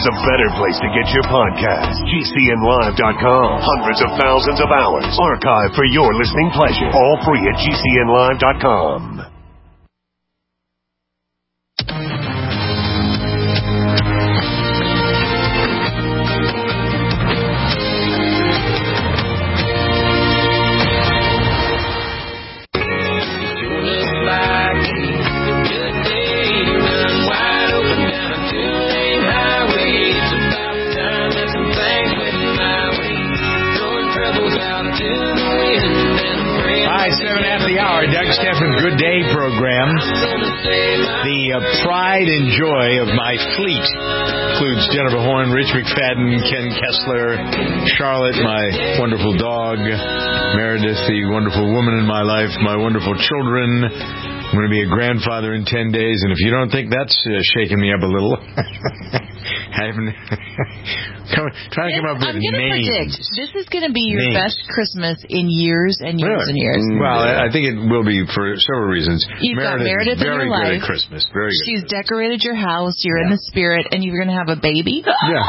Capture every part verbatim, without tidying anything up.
there's a better place to get your podcast. G C N live dot com. Hundreds of thousands of hours archived for your listening pleasure. All free at G C N live dot com. Doug Steffens' Good Day program. The uh, pride and joy of my fleet includes Jennifer Horn, Rich McFadden, Ken Kessler, Charlotte, my wonderful dog, Meredith, the wonderful woman in my life, my wonderful children. I'm going to be a grandfather in ten days, and if you don't think that's uh, shaking me up a little, I haven't come, trying to come up with I'm going to predict this is going to be your names. best Christmas in years and years really? and years. Well, I, I think it will be for several reasons. You've Meredith, got Meredith in very your good life. at Christmas. Very good. She's decorated your house. You're yeah. in the spirit, and you're going to have a baby. Yeah.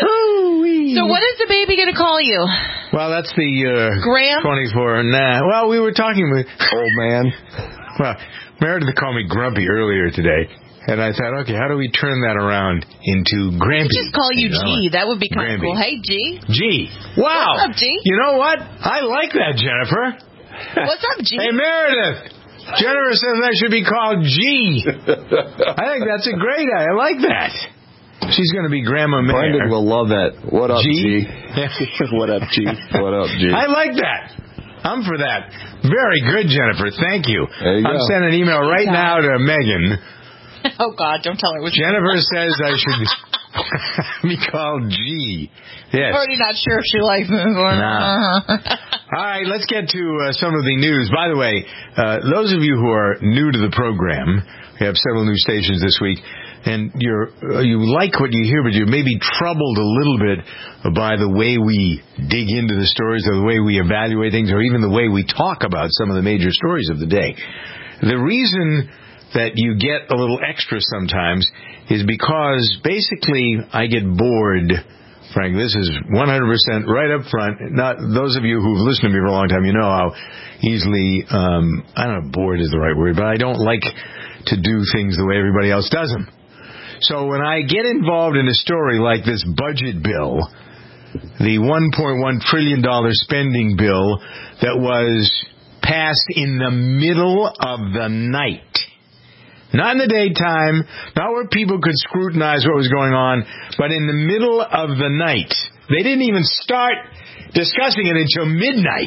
So what is the baby going to call you? Well, that's the uh, Graham? twenty-four. Nah. Well, we were talking with old man. Well, Meredith called me grumpy earlier today, and I thought, okay, how do we turn that around into Grampy? I just call you, you G. Know? That would be kind of cool. Hey, G. G. Wow. What's up, G? You know what? I like that, Jennifer. What's up, G? Hey, Meredith. Jennifer says I should be called G. I think that's a great idea. I like that. She's going to be Grandma Mayor. Brendan will love that. What up, G? G? What up, G? What up, G? I like that. I'm for that. Very good, Jennifer. Thank you. There you I'm go. sending an email right now to Megan. Oh, God, don't tell her. It was Jennifer says I should be called G. Yes. I'm already not sure if she likes me. Nah. All right, let's get to uh, some of the news. By the way, uh, those of you who are new to the program, we have several new stations this week, and you're uh, you like what you hear, but you may be troubled a little bit by the way we dig into the stories, or the way we evaluate things, or even the way we talk about some of the major stories of the day. The reason that you get a little extra sometimes is because basically I get bored. Frank, this is one hundred percent right up front. Not those of you who've listened to me for a long time, you know how easily, um, I don't know if bored is the right word, but I don't like to do things the way everybody else does them. So when I get involved in a story like this budget bill, the one point one trillion dollars spending bill that was passed in the middle of the night, not in the daytime, not where people could scrutinize what was going on, but in the middle of the night. They didn't even start discussing it until midnight.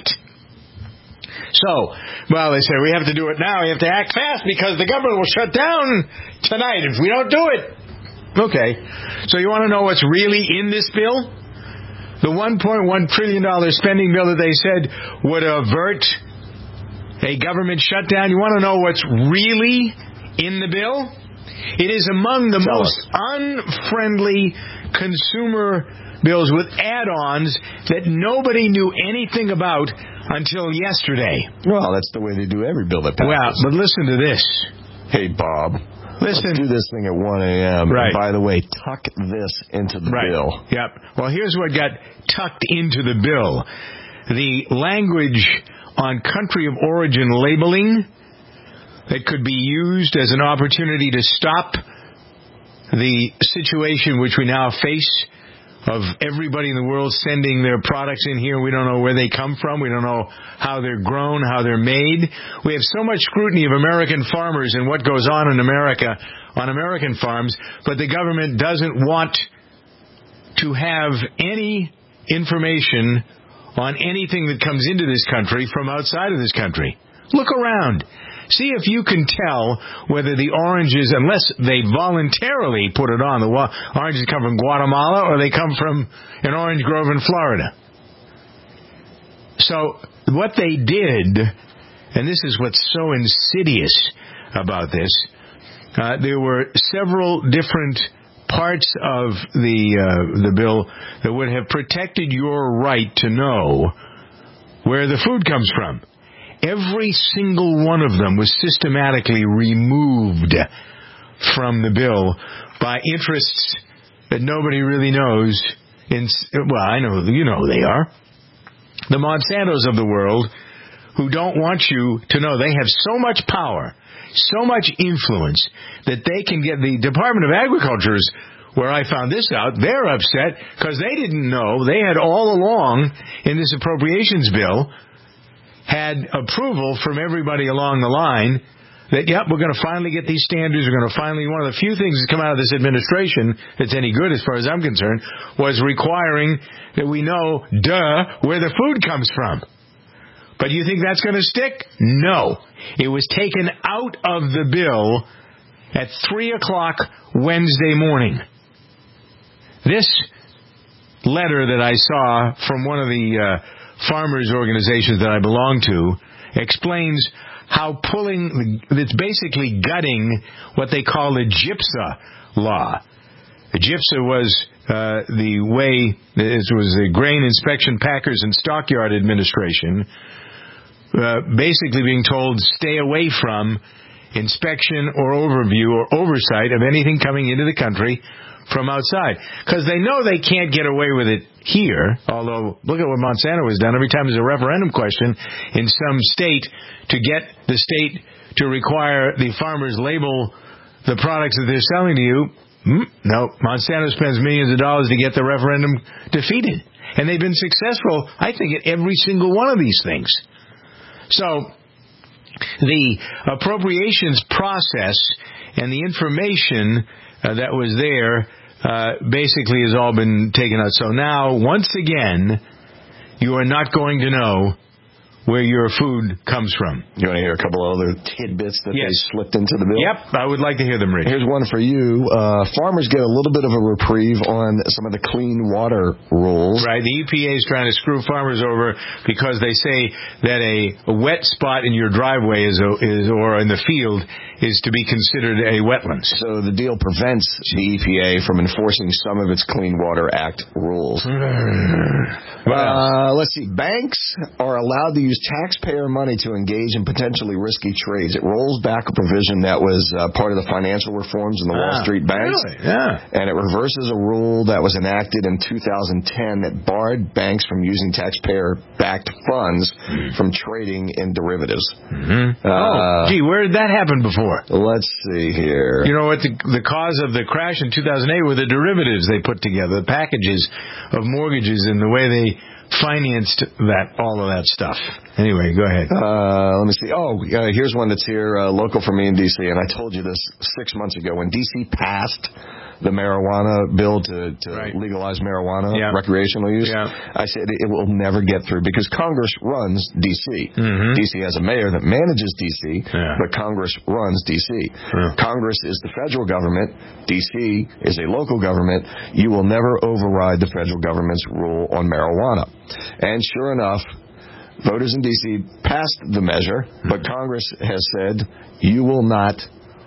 So, well, they said, we have to do it now. We have to act fast because the government will shut down tonight if we don't do it. Okay. So you want to know what's really in this bill? The one point one trillion dollars spending bill that they said would avert a government shutdown. You want to know what's really in the bill? It is among the Tell most us. unfriendly consumer bills with add-ons that nobody knew anything about until yesterday. Well, that's the way they do every bill that passes. Well, but listen to this. Hey, Bob. Listen. Let's do this thing at one a.m. Right. And by the way, tuck this into the right. bill. Yep. Well, here's what got tucked into the bill. The language on country of origin labeling that could be used as an opportunity to stop the situation which we now face of everybody in the world sending their products in here. We don't know where they come from. We don't know how they're grown, how they're made. We have so much scrutiny of American farmers and what goes on in America on American farms, but the government doesn't want to have any information on anything that comes into this country from outside of this country. Look around. See if you can tell whether the oranges, unless they voluntarily put it on, the wa- oranges come from Guatemala or they come from an orange grove in Florida. So what they did, and this is what's so insidious about this, uh, there were several different parts of the uh, the bill that would have protected your right to know where the food comes from. Every single one of them was systematically removed from the bill by interests that nobody really knows. In, well, I know, you know who they are. The Monsantos of the world, who don't want you to know they have so much power, so much influence, that they can get the Department of Agriculture's, where I found this out, they're upset because they didn't know. They had all along in this appropriations bill had approval from everybody along the line that, yep, we're going to finally get these standards. We're going to finally, one of the few things that's come out of this administration that's any good as far as I'm concerned was requiring that we know, duh, where the food comes from. But you think that's going to stick? No. It was taken out of the bill at three o'clock Wednesday morning. This letter that I saw from one of the uh, farmers' organizations that I belong to explains how pulling, it's basically gutting what they call the GIPSA law. The GIPSA was uh, the way, it was the Grain Inspection Packers and Stockyard Administration, uh, basically being told stay away from inspection or overview or oversight of anything coming into the country from outside. Because they know they can't get away with it here, although look at what Monsanto has done. Every time there's a referendum question in some state to get the state to require the farmers label the products that they're selling to you, no, Monsanto spends millions of dollars to get the referendum defeated. And they've been successful, I think, at every single one of these things. So the appropriations process and the information uh, that was there uh, basically has all been taken out. So now, once again, you are not going to know where your food comes from. You want to hear a couple of other tidbits that yes. they slipped into the bill? Yep, I would like to hear them, Rich. Here's one for you. Uh, farmers get a little bit of a reprieve on some of the clean water rules. Right, the E P A is trying to screw farmers over because they say that a, a wet spot in your driveway is, a, is or in the field is to be considered a wetland. So the deal prevents the E P A from enforcing some of its Clean Water Act rules. uh, let's see. Banks are allowed to use taxpayer money to engage in potentially risky trades. It rolls back a provision that was uh, part of the financial reforms in the Wall ah, Street banks. Really? Yeah. And it reverses a rule that was enacted in two thousand ten that barred banks from using taxpayer-backed funds mm. from trading in derivatives. Mm-hmm. Uh, oh, gee, where did that happen before? Let's see here. You know what? The, the cause of the crash in two thousand eight were the derivatives they put together, the packages of mortgages and the way they financed that, all of that stuff. Anyway, go ahead. Uh, let me see. Oh, uh, here's one that's here, uh, local for me in D C, and I told you this six months ago. When D C passed the marijuana bill to, to right. legalize marijuana, yeah. recreational use, yeah. I said it will never get through because Congress runs D C. Mm-hmm. D C has a mayor that manages D C, yeah. but Congress runs D C. Yeah. Congress is the federal government. D C is a local government. You will never override the federal government's rule on marijuana. And sure enough, voters in D C passed the measure, but Congress has said you will not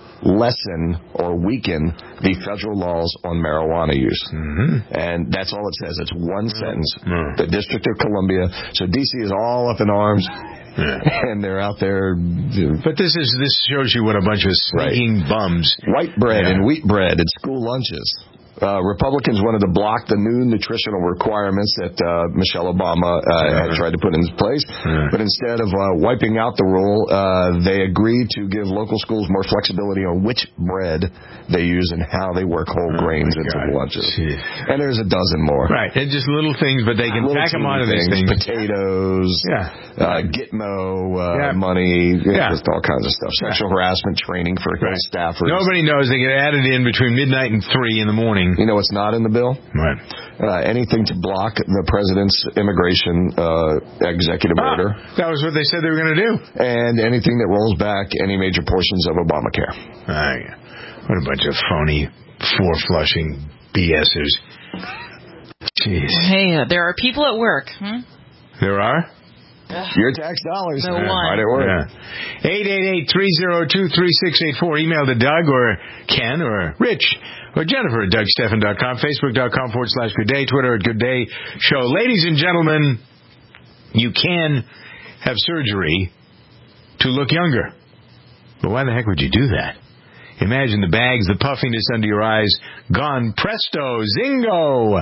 lessen or weaken the federal laws on marijuana use. Mm-hmm. And that's all it says. It's one sentence. Mm-hmm. The District of Columbia. So D C is all up in arms. Yeah. And they're out there. But this is this shows you what a bunch of sneaking right. bums. White bread yeah. and wheat bread at school lunches. Uh, Republicans wanted to block the new nutritional requirements that uh, Michelle Obama uh, had tried to put in place. Yeah. But instead of uh, wiping out the rule, uh, they agreed to give local schools more flexibility on which bread they use and how they work whole grains oh into God. the lunches. Jeez. And there's a dozen more. Right. And just little things, but they can tack them onto these things. Potatoes, yeah. uh, Gitmo uh, yeah. money, yeah. just all kinds of stuff. Sexual yeah. harassment training for right. staffers. Nobody knows they get added in between midnight and three in the morning. You know what's not in the bill? Right. Uh, anything to block the president's immigration uh, executive ah, order. That was what they said they were going to do. And anything that rolls back any major portions of Obamacare. Ah, what a bunch of phony, four-flushing BSers. Jeez. Hey, uh, there are people at work. Hmm? There are? Your tax dollars. No yeah, one. Right at work. Yeah. eight eight eight, three oh two, three six eight four. Email to Doug or Ken or Rich or Jennifer at Doug Stephan dot com. Facebook.com forward slash Good Day. Twitter at Good Day Show. Ladies and gentlemen, you can have surgery to look younger. But why the heck would you do that? Imagine the bags, the puffiness under your eyes, gone presto, zingo,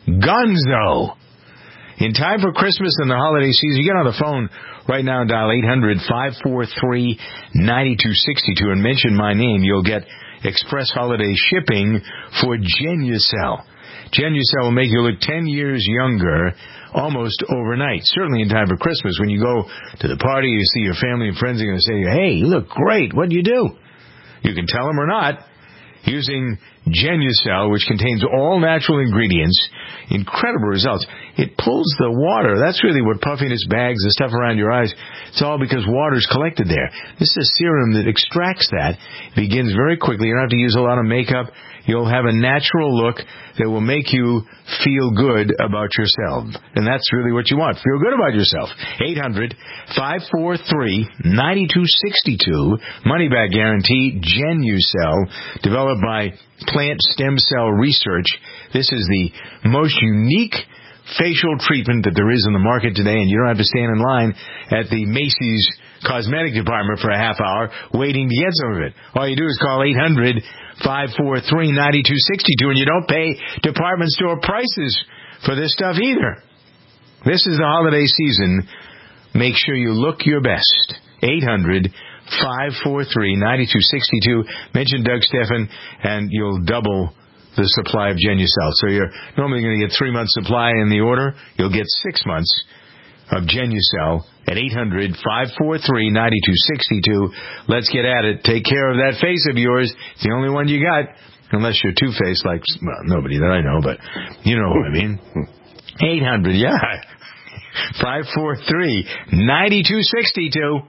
gonzo. In time for Christmas and the holiday season, you get on the phone right now and dial eight hundred, five four three, nine two six two and mention my name. You'll get express holiday shipping for Genucel. Genucel will make you look ten years younger almost overnight. Certainly in time for Christmas. When you go to the party, you see your family and friends are going to say, hey, you look great. What'd you do? You can tell them or not. Using Genucel, which contains all natural ingredients, incredible results. It pulls the water. That's really what puffiness, bags, the stuff around your eyes, it's all because water's collected there. This is a serum that extracts that. It begins very quickly. You don't have to use a lot of makeup. You'll have a natural look that will make you feel good about yourself. And that's really what you want. Feel good about yourself. eight hundred, five four three, nine two six two. Money back guarantee. Genucel, developed by Plant Stem Cell Research. This is the most unique facial treatment that there is in the market today, and you don't have to stand in line at the Macy's cosmetic department for a half hour waiting to get some of it. All you do is call eight hundred, five four three, nine two six two, and you don't pay department store prices for this stuff either. This is the holiday season. Make sure you look your best. eight hundred, five four three, nine two six two. Mention Doug Stephan, and you'll double the supply of Genucel. So you're normally going to get three months supply in the order. You'll get six months of Genucel at eight hundred, five four three, nine two six two. Let's get at it. Take care of that face of yours. It's the only one you got, unless you're two-faced like, well, nobody that I know, but you know what I mean. eight hundred, yeah. five four three, nine two six two.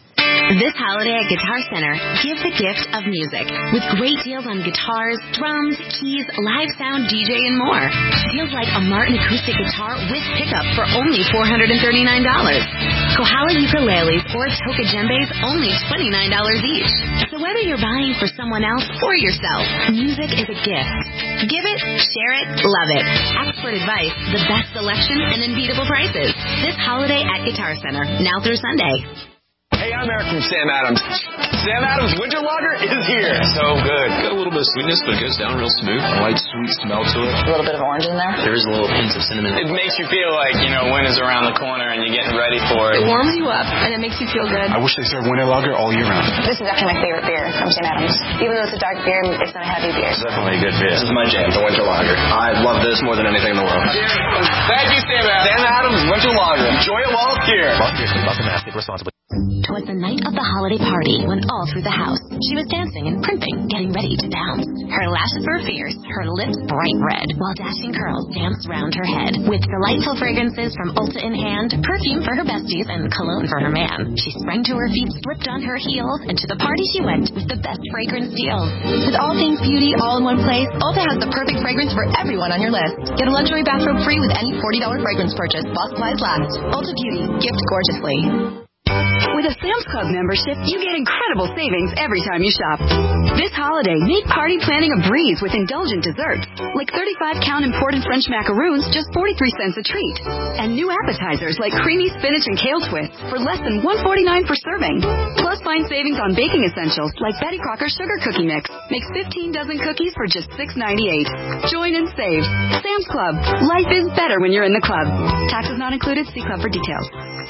This holiday at Guitar Center, give the gift of music with great deals on guitars, drums, keys, live sound, D J, and more. Deals like a Martin acoustic guitar with pickup for only four hundred thirty-nine dollars. Kohala ukuleles or Toka djembes, only twenty-nine dollars each. So whether you're buying for someone else or yourself, music is a gift. Give it, share it, love it. Expert advice, the best selection, and unbeatable prices. This holiday at Guitar Center, now through Sunday. Hey, I'm Eric from Sam Adams. Sam Adams Winter Lager is here. So good. Got a little bit of sweetness, but it goes down real smooth. A light, sweet smell to it. A little bit of orange in there. There is a little hint of cinnamon. It makes you feel like, you know, winter's around the corner and you're getting ready for it. It warms you up, and it makes you feel good. I wish they served Winter Lager all year round. This is actually my favorite beer from Sam Adams. Even though it's a dark beer, it's not a heavy beer. It's definitely a good beer. This is my jam, the Winter Lager. I love this more than anything in the world. Thank you, Sam Adams. Sam Adams Winter Lager. Enjoy it while it's here. Love beer, love the mastic responsibly. Twas the night of the holiday party when all through the house she was dancing and primping, getting ready to dance. Her lashes were fierce, her lips bright red, while dashing curls danced round her head. With delightful fragrances from Ulta in hand, perfume for her besties, and cologne for her man, she sprang to her feet, slipped on her heels, and to the party she went with the best fragrance deals. With all things beauty all in one place, Ulta has the perfect fragrance for everyone on your list. Get a luxury bathrobe free with any forty dollars fragrance purchase while supplies last. Ulta Beauty, gift gorgeously. With a Sam's Club membership, you get incredible savings every time you shop. This holiday, make party planning a breeze with indulgent desserts, like thirty-five count imported French macaroons, just forty-three cents a treat. And new appetizers like creamy spinach and kale twists for less than one forty-nine per serving. Plus, find savings on baking essentials like Betty Crocker Sugar Cookie Mix. Makes fifteen dozen cookies for just six ninety-eight. Join and save. Sam's Club. Life is better when you're in the club. Taxes not included. See club for details.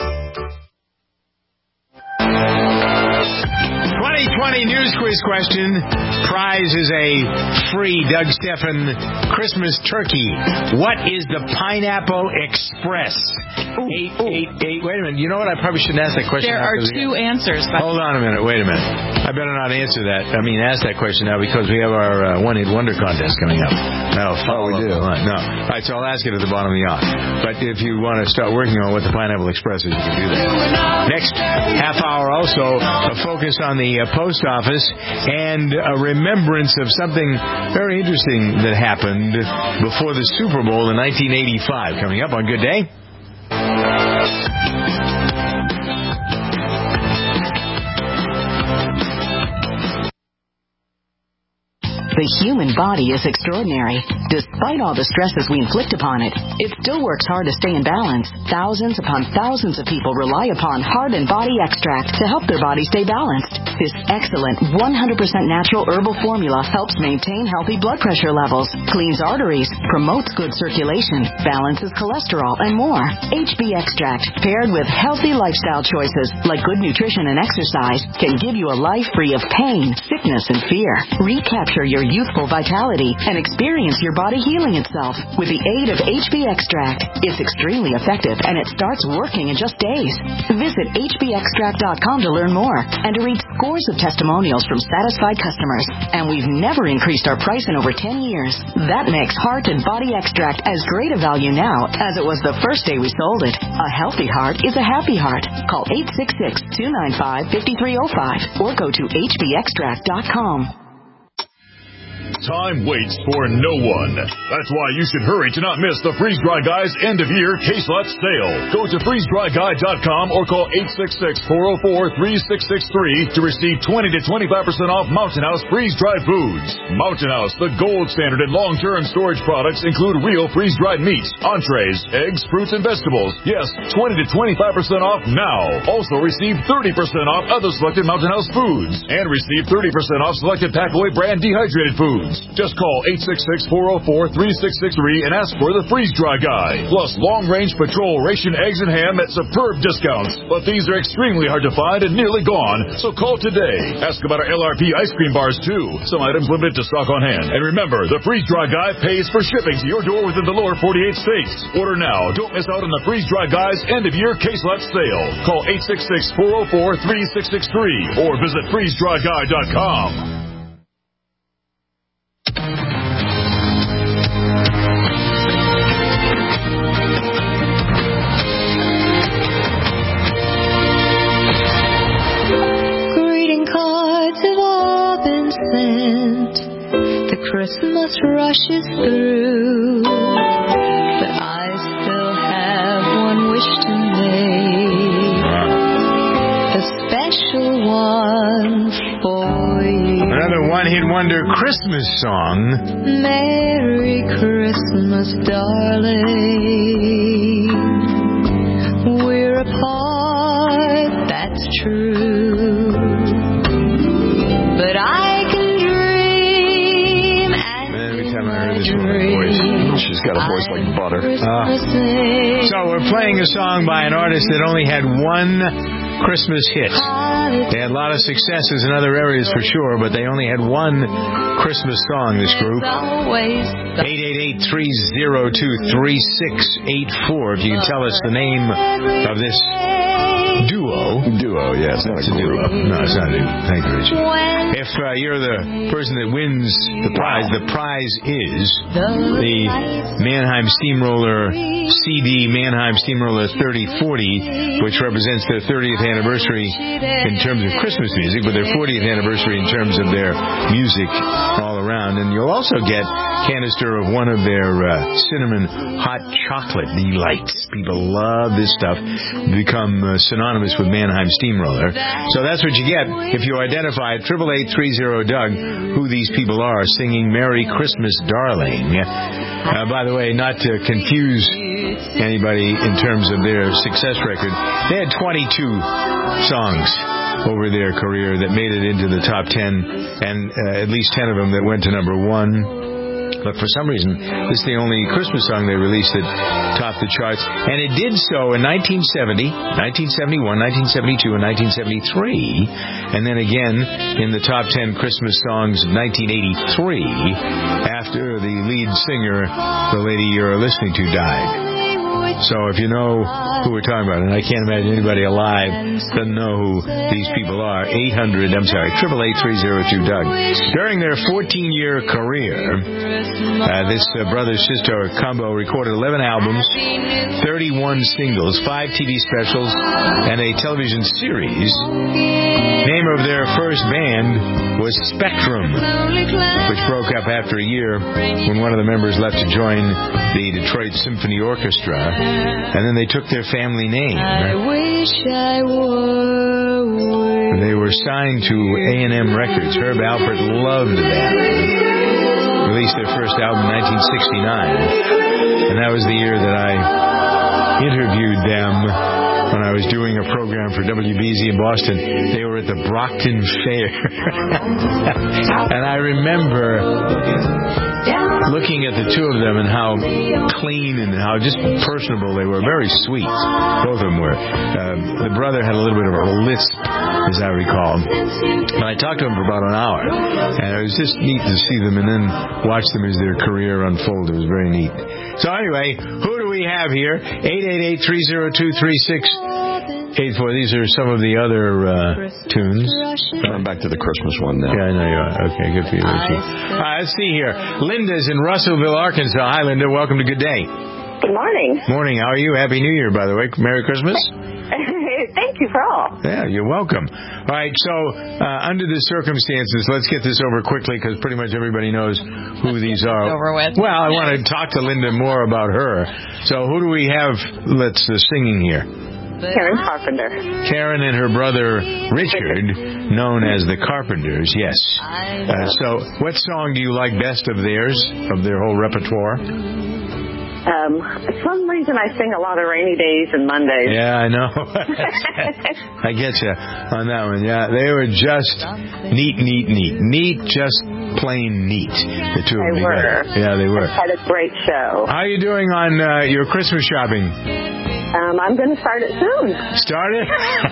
twenty twenty News Quiz question. Prize is a free Doug Stephan Christmas turkey. What is the Pineapple Express? Ooh, eight, ooh. eight, eight. Wait a minute. You know what? I probably shouldn't ask that question. There are two the answers. Hold on a minute. Wait a minute. I better not answer that. I mean, ask that question now because we have our uh, one-hit wonder contest coming up. No, oh, we do. Line. No. All right, so I'll ask it at the bottom of the hour. But if you want to start working on what the Pineapple Express is, you can do that. Next half hour also, a focus on the uh, post office and a remembrance of something very interesting that happened before the Super Bowl in nineteen eighty-five. Coming up on Good Day. The human body is extraordinary. Despite all the stresses we inflict upon it, it still works hard to stay in balance. Thousands upon thousands of people rely upon Heart and Body Extract to help their body stay balanced. This excellent one hundred percent natural herbal formula helps maintain healthy blood pressure levels, cleans arteries, promotes good circulation, balances cholesterol, and more. H B Extract, paired with healthy lifestyle choices like good nutrition and exercise, can give you a life free of pain, sickness, and fear. Recapture your youthful vitality and experience your body healing itself with the aid of H B Extract. It's extremely effective, and it starts working in just days. Visit H B extract dot com to learn more and to read scores of testimonials from satisfied customers. And we've never increased our price in over ten years. That makes Heart and Body Extract as great a value now as it was the first day we sold it. A healthy heart is a happy heart. Call eight six six, two nine five, five three zero five or go to H B extract dot com. Time waits for no one. That's why you should hurry to not miss the Freeze Dry Guy's end-of-year case lot sale. Go to freeze dry guy dot com or call eight six six, four zero four, three six six three to receive twenty to twenty-five percent off Mountain House freeze-dried foods. Mountain House, the gold standard in long-term storage products, include real freeze-dried meats, entrees, eggs, fruits, and vegetables. Yes, twenty to twenty-five percent off now. Also receive thirty percent off other selected Mountain House foods and receive thirty percent off selected Packaway brand dehydrated foods. Just call eight six six, four zero four, three six six three and ask for the Freeze Dry Guy. Plus long-range patrol ration eggs and ham at superb discounts. But these are extremely hard to find and nearly gone, so call today. Ask about our L R P ice cream bars, too. Some items limited to stock on hand. And remember, the Freeze Dry Guy pays for shipping to your door within the lower forty-eight states. Order now. Don't miss out on the Freeze Dry Guy's end-of-year case lot sale. Call eight six six, four zero four, three six six three or visit freeze dry guy dot com. Christmas rushes through, but I still have one wish to make, a special one for you. Another one-hit wonder Christmas song. Merry Christmas, darling. We're apart, that's true, but I She's got a voice like butter. Uh, so we're playing a song by an artist that only had one Christmas hit. They had a lot of successes in other areas for sure, but they only had one Christmas song, this group. eight eight eight, three zero two, three six eight four if you can tell us the name of this duo. Duo, yeah. It's not it's a duo. No, it's not a duo. Thank you, Richie. If uh, you're the person that wins the prize, the prize is the Mannheim Steamroller C D Mannheim Steamroller thirty forty, which represents their thirtieth anniversary in terms of Christmas music, but their fortieth anniversary in terms of their music all around. And you'll also get a canister of one of their uh, cinnamon hot chocolate delights. People love this stuff. Become uh, synonymous with Mannheim Steamroller. So that's what you get if you identify at eight eight eight, three zero, D O U G who these people are singing Merry Christmas, Darling. Uh, by the way, not to confuse anybody in terms of their success record, they had twenty-two songs over their career that made it into the top ten, and uh, at least ten of them that went to number one. But for some reason, this is the only Christmas song they released that topped the charts. And it did so in nineteen seventy, nineteen seventy-one, nineteen seventy-two, and nineteen seventy-three. And then again in the top ten Christmas songs of nineteen eighty-three, after the lead singer, the lady you're listening to, died. So if you know who we're talking about, and I can't imagine anybody alive doesn't know who these people are, eight hundred, I'm sorry, eight eight eight, three zero two, D O U G. During their fourteen-year career, uh, this uh, brother-sister combo recorded eleven albums, thirty-one singles, five T V specials, and a television series. Name of their first band was Spectrum, which broke up after a year when one of the members left to join the Detroit Symphony Orchestra. And then they took their family name. I wish I were. They were signed to A and M Records. Herb Alpert loved them. Released their first album in nineteen sixty-nine. And that was the year that I interviewed them when I was doing a program for W B Z in Boston. They were at the Brockton Fair. And I remember looking at the two of them and how clean and how just personable they were. Very sweet. Both of them were. Uh, the brother had a little bit of a lisp, as I recall. And I talked to him for about an hour. And it was just neat to see them and then watch them as their career unfolded. It was very neat. So anyway, who do we have here? eight eight eight, three oh two, three six eight four. These are some of the other uh, tunes. I'm back to the Christmas one now. Yeah, I know you are. Okay, good for you, Richie. All right, let's see here. Linda's in Russellville, Arkansas. Hi, Linda. Welcome to Good Day. Good morning. Morning. How are you? Happy New Year, by the way. Merry Christmas. Thank you for all. Yeah, you're welcome. All right, so uh, under the circumstances, let's get this over quickly because pretty much everybody knows who these are. Over with. Well, I want to talk to Linda more about her. So who do we have that's uh, singing here? Karen Carpenter. Karen and her brother Richard, known as the Carpenters, yes. Uh, so what song do you like best of theirs, of their whole repertoire? Um, for some reason, I sing a lot of Rainy Days and Mondays. Yeah, I know. I get you on that one. Yeah, they were just neat, neat, neat. Neat, just plain neat. The two of them. They were. Yeah, they were. They had a great show. How are you doing on uh, your Christmas shopping? Um, I'm going to start it soon. Start it?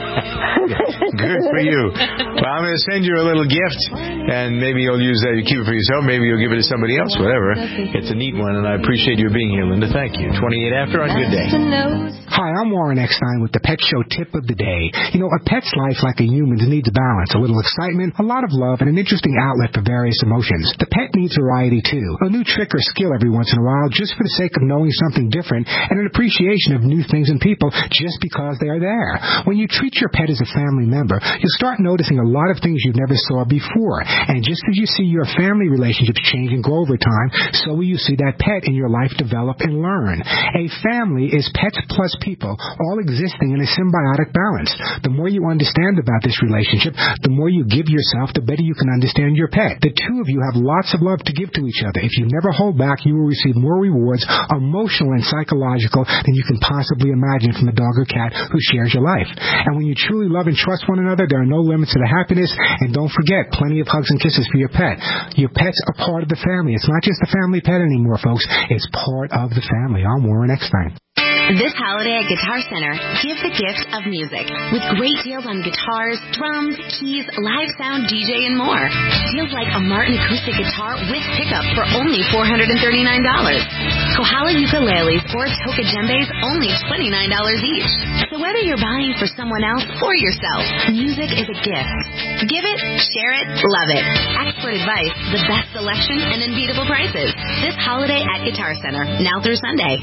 Good for you. Well, I'm going to send you a little gift, and maybe you'll use that. You keep it for yourself. Maybe you'll give it to somebody else. Whatever. It's a neat one, and I appreciate your being here, Linda. Thank you. twenty-eight after on Good Day. Hi, I'm Warren Eckstein with the Pet Show Tip of the Day. You know, a pet's life, like a human's, needs a balance, a little excitement, a lot of love, and an interesting outlet for various emotions. The pet needs variety, too. A new trick or skill every once in a while, just for the sake of knowing something different, and an appreciation of new things and people just because they are there. When you treat your pet as a family member, you'll start noticing a lot of things you never saw before. And just as you see your family relationships change and grow over time, so will you see that pet in your life develop and learn. A family is pets plus people, all existing in a symbiotic balance. The more you understand about this relationship, the more you give yourself, the better you can understand your pet. The two of you have lots of love to give to each other. If you never hold back, you will receive more rewards, emotional and psychological, than you can possibly imagine from a dog or cat who shares your life. And when you truly love and trust one another, there are no limits to the happiness. And don't forget, plenty of hugs and kisses for your pet. Your pet's a part of the family. It's not just a family pet anymore, folks. It's part of the family. I'm Warren Eckstein. This holiday at Guitar Center, give the gift of music with great deals on guitars, drums, keys, live sound, D J, and more. Deals like a Martin acoustic guitar with pickup for only four hundred thirty-nine dollars. Kohala ukuleles or Toka djembes, only twenty-nine dollars each. So whether you're buying for someone else or yourself, music is a gift. Give it, share it, love it. Expert advice, the best selection, and unbeatable prices. This holiday at Guitar Center, now through Sunday.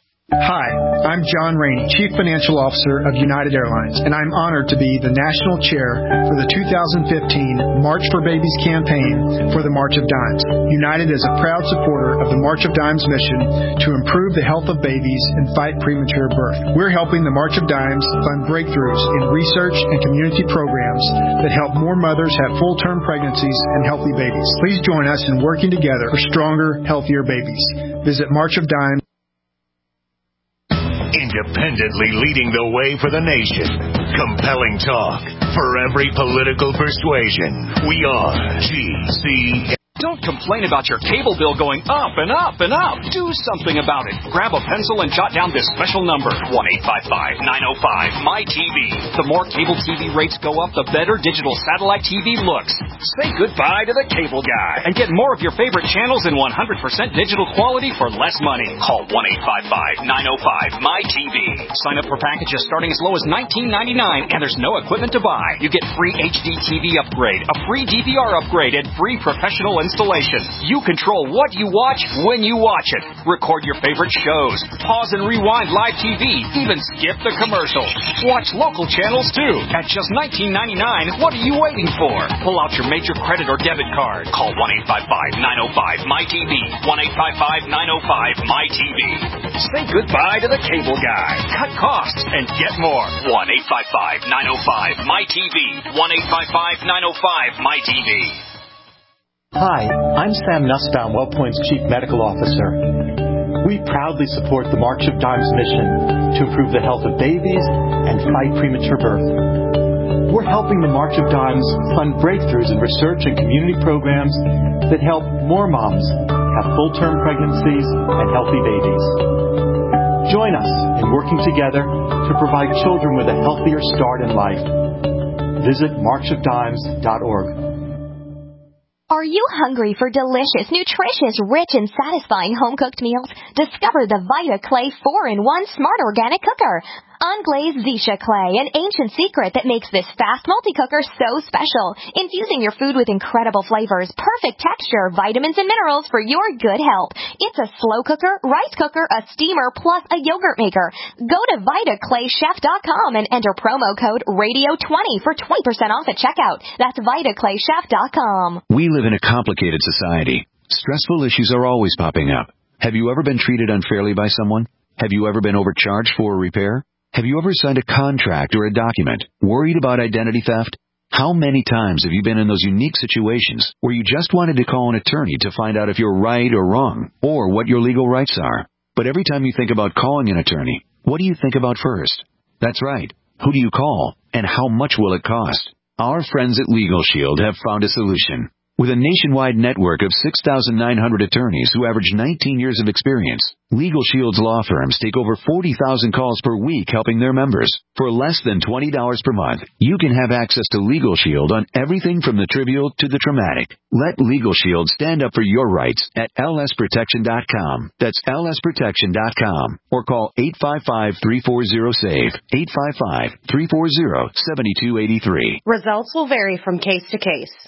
Hi, I'm John Rainey, Chief Financial Officer of United Airlines, and I'm honored to be the National Chair for the two thousand fifteen March for Babies campaign for the March of Dimes. United is a proud supporter of the March of Dimes mission to improve the health of babies and fight premature birth. We're helping the March of Dimes fund breakthroughs in research and community programs that help more mothers have full-term pregnancies and healthy babies. Please join us in working together for stronger, healthier babies. Visit March of Dimes. Independently leading the way for the nation. Compelling talk for every political persuasion. We are G C. Don't complain about your cable bill going up and up and up. Do something about it. Grab a pencil and jot down this special number, one eight five five, nine oh five, M Y T V. The more cable T V rates go up, the better digital satellite T V looks. Say goodbye to the cable guy and get more of your favorite channels in one hundred percent digital quality for less money. Call one eight five five, nine oh five, M Y T V. Sign up for packages starting as low as nineteen ninety-nine, and there's no equipment to buy. You get free H D T V upgrade, a free D V R upgrade, and free professional installation. You control what you watch when you watch it. Record your favorite shows. Pause and rewind live T V. Even skip the commercials. Watch local channels too. At just nineteen ninety-nine, what are you waiting for? Pull out your major credit or debit card. Call one eight five five, nine oh five, M Y T V. one eight five five, nine oh five, M Y T V. Say goodbye to the cable guy. Cut costs and get more. one eight five five, nine oh five, M Y T V. one eight five five, nine oh five, M Y T V. Hi, I'm Sam Nussbaum, WellPoint's Chief Medical Officer. We proudly support the March of Dimes mission to to improve the health of babies and fight premature birth. We're helping the March of Dimes fund breakthroughs in research and community programs that help more moms have full-term pregnancies and healthy babies. Join us in working together to provide children with a healthier start in life. Visit march of dimes dot org. Are you hungry for delicious, nutritious, rich, and satisfying home-cooked meals? Discover the Vita Clay four in one Smart Organic Cooker. Unglazed Zisha clay, an ancient secret that makes this fast multi-cooker so special. Infusing your food with incredible flavors, perfect texture, vitamins, and minerals for your good health. It's a slow cooker, rice cooker, a steamer, plus a yogurt maker. Go to vita clay chef dot com and enter promo code radio twenty for twenty percent off at checkout. That's vita clay chef dot com. We live in a complicated society. Stressful issues are always popping up. Have you ever been treated unfairly by someone? Have you ever been overcharged for a repair? Have you ever signed a contract or a document worried about identity theft? How many times have you been in those unique situations where you just wanted to call an attorney to find out if you're right or wrong, or what your legal rights are? But every time you think about calling an attorney, what do you think about first? That's right. Who do you call, and how much will it cost? Our friends at Legal Shield have found a solution. With a nationwide network of six thousand nine hundred attorneys who average nineteen years of experience, Legal Shield's law firms take over forty thousand calls per week helping their members. For less than twenty dollars per month, you can have access to Legal Shield on everything from the trivial to the traumatic. Let Legal Shield stand up for your rights at L S protection dot com. That's L S protection dot com. Or call eight five five, three four zero, S A V E, eight five five, three four zero, seven two eight three. Results will vary from case to case.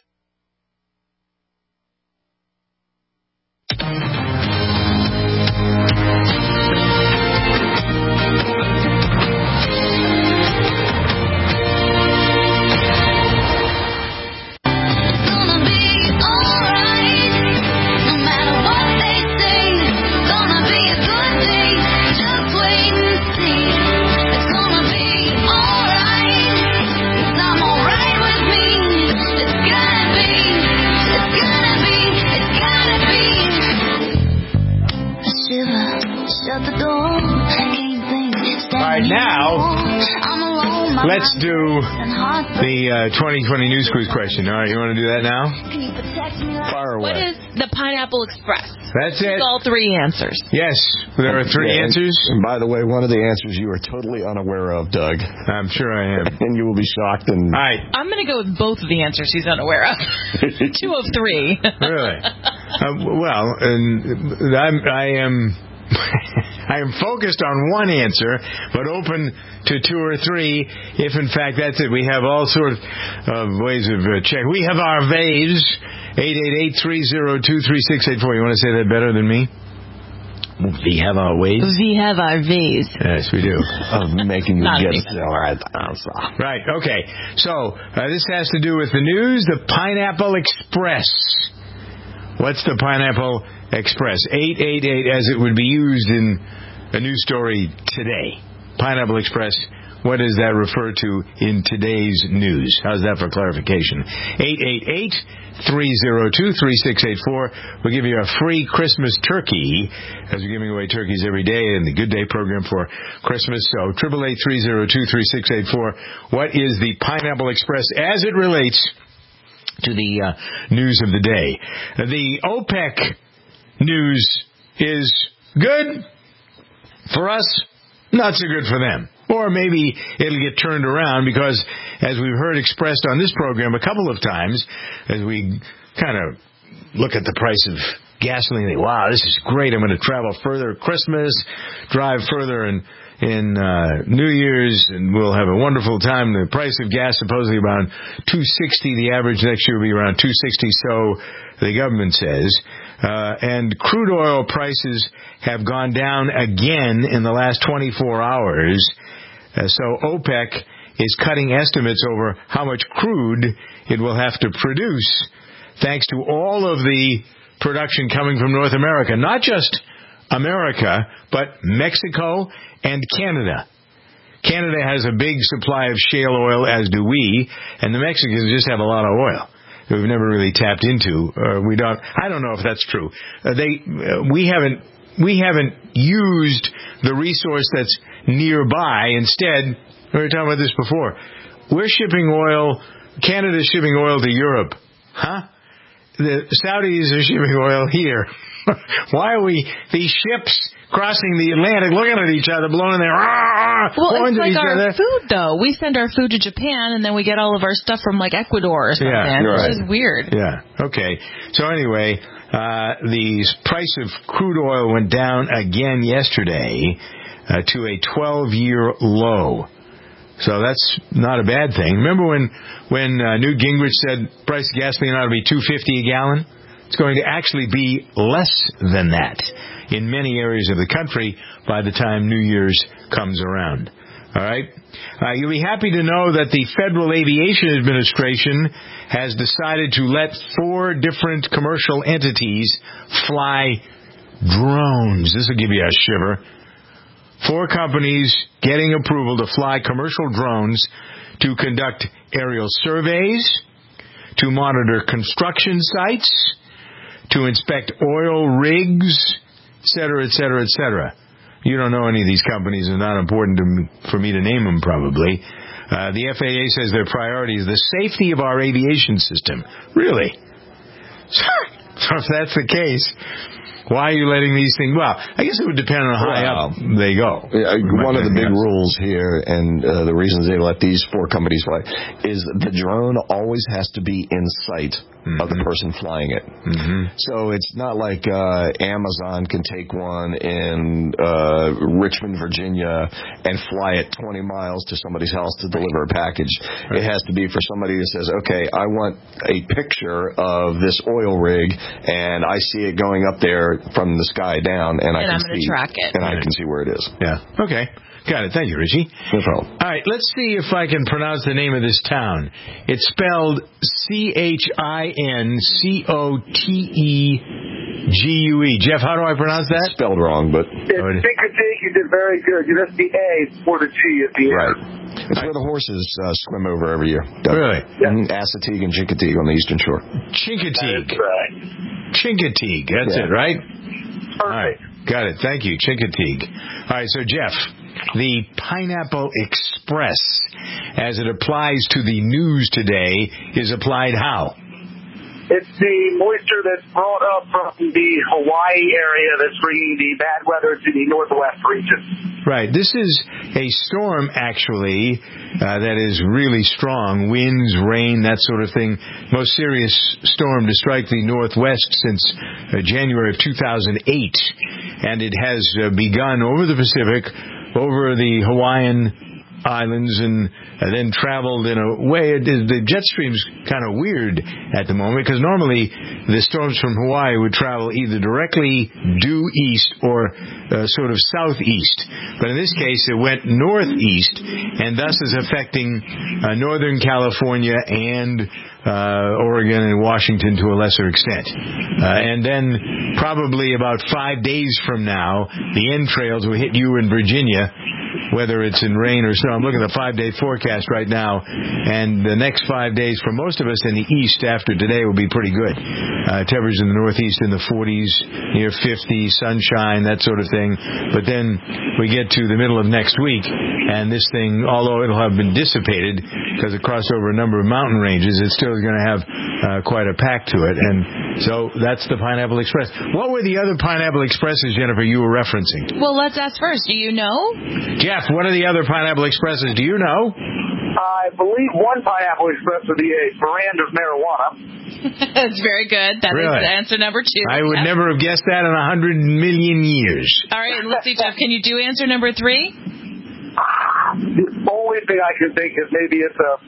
Right now, let's do the uh, twenty twenty News Quiz question. All right, you want to do that now? Fire away. What is the Pineapple Express? That's it. It's all three answers. Yes, there are three yeah, answers. And by the way, one of the answers you are totally unaware of, Doug. I'm sure I am. And you will be shocked. And all right. I'm going to go with both of the answers he's unaware of. Two of three. Really? Uh, well, and I'm, I am... I am focused on one answer, but open to two or three if, in fact, that's it. We have all sorts of ways of uh, check. We have our Vaves, eight eight eight, three zero two, three six eight four. You want to say that better than me? We have our ways. We have our ways. Yes, we do. I'm making you get it. All right. Right, okay. So, uh, this has to do with the news, the Pineapple Express. What's the Pineapple Express? eight eight eight, as it would be used in a news story today. Pineapple Express, what does that refer to in today's news? How's that for clarification? eight eight eight, three zero two, three six eight four. We'll give you a free Christmas turkey, as we're giving away turkeys every day in the Good Day program for Christmas. So, eight eight eight, three zero two, three six eight four. What is the Pineapple Express as it relates to the uh, news of the day? The OPEC news is good for us, not so good for them. Or maybe it'll get turned around because, as we've heard expressed on this program a couple of times, as we kind of look at the price of gasoline, and think, wow, this is great. I'm going to travel further at Christmas, drive further in, in uh, New Year's, and we'll have a wonderful time. The price of gas supposedly around two sixty. The average next year will be around two sixty, so the government says. Uh, and crude oil prices have gone down again in the last twenty-four hours. Uh, so OPEC is cutting estimates over how much crude it will have to produce, thanks to all of the production coming from North America. Not just America, but Mexico and Canada. Canada has a big supply of shale oil, as do we, and the Mexicans just have a lot of oil we've never really tapped into. Uh, we don't. I don't know if that's true. Uh, they. Uh, we haven't. We haven't used the resource that's nearby. Instead, we were talking about this before, we're shipping oil, Canada's shipping oil to Europe. Huh? The Saudis are shipping oil here. Why are we, these ships crossing the Atlantic, looking at each other, blowing their ah, well, it's like each our other. food, though. We send our food to Japan, and then we get all of our stuff from, like, Ecuador or something, yeah, right. which is weird. Yeah, okay. So anyway, uh, the price of crude oil went down again yesterday uh, to a twelve-year low. So that's not a bad thing. Remember when, when uh, Newt Gingrich said price of gasoline ought to be two fifty a gallon? It's going to actually be less than that in many areas of the country by the time New Year's comes around. All right? Uh, you'll be happy to know that the Federal Aviation Administration has decided to let four different commercial entities fly drones. This will give you a shiver. Four companies getting approval to fly commercial drones to conduct aerial surveys, to monitor construction sites, to inspect oil rigs, et cetera, et cetera, et cetera. You don't know any of these companies. It's not important to me, for me to name them, probably. Uh, the F A A says their priority is the safety of our aviation system. Really? So, so if that's the case, why are you letting these things... Well, I guess it would depend on how high well, up they go. One of the big rules here, and uh, the reasons they let these four companies fly, is the drone always has to be in sight mm-hmm. of the person flying it. Mm-hmm. So it's not like uh, Amazon can take one in uh, Richmond, Virginia, and fly it twenty miles to somebody's house to deliver a package. Right. It has to be for somebody that says, okay, I want a picture of this oil rig, and I see it going up there from the sky down, and, and I can I'm see track it. and I can see where it is. Yeah. Okay. Got it. Thank you, Richie. No problem. All right. Let's see if I can pronounce the name of this town. It's spelled C H I N C O T E G U E. Jeff, how do I pronounce that? It's spelled wrong, but... It's Chincoteague. You did very good. You missed the A for the G at the end. Right. It's where the horses uh, swim over every year. Really? Yeah. Mm-hmm. Assateague and Chincoteague on the eastern shore. Chincoteague. That's right. Chincoteague. That's yeah. it, right? Perfect. All right. Got it. Thank you. Chincoteague. All right. So, Jeff, the Pineapple Express, as it applies to the news today, is applied how? It's the moisture that's brought up from the Hawaii area that's bringing the bad weather to the northwest region. Right. This is a storm, actually, uh, that is really strong. Winds, rain, that sort of thing. Most serious storm to strike the northwest since uh, January of two thousand eight. And it has uh, begun over the Pacific, over the Hawaiian islands, and uh, then traveled in a way. It, the jet stream's kind of weird at the moment, because normally the storms from Hawaii would travel either directly due east or uh, sort of southeast. But in this case, it went northeast, and thus is affecting uh, Northern California and uh, Oregon and Washington to a lesser extent. Uh, and then probably about five days from now, the entrails will hit you in Virginia, whether it's in rain or snow. I'm looking at the five-day forecast right now, and the next five days for most of us in the east after today will be pretty good. Uh, temperatures in the northeast in the forties, near fifty, sunshine, that sort of thing. But then we get to the middle of next week, and this thing, although it'll have been dissipated because it crossed over a number of mountain ranges, it's still going to have uh, quite a pack to it. And so that's the Pineapple Express. What were the other Pineapple Expresses, Jennifer, you were referencing? Well, let's ask first. Do you know? Jeff, what are the other Pineapple Expresses? Do you know? I believe one Pineapple Express would be a brand of marijuana. That's very good. That really? is answer number two. I would yes. never have guessed that in a hundred million years. All right, let's see, Jeff. Can you do answer number three? The only thing I can think is maybe it's a,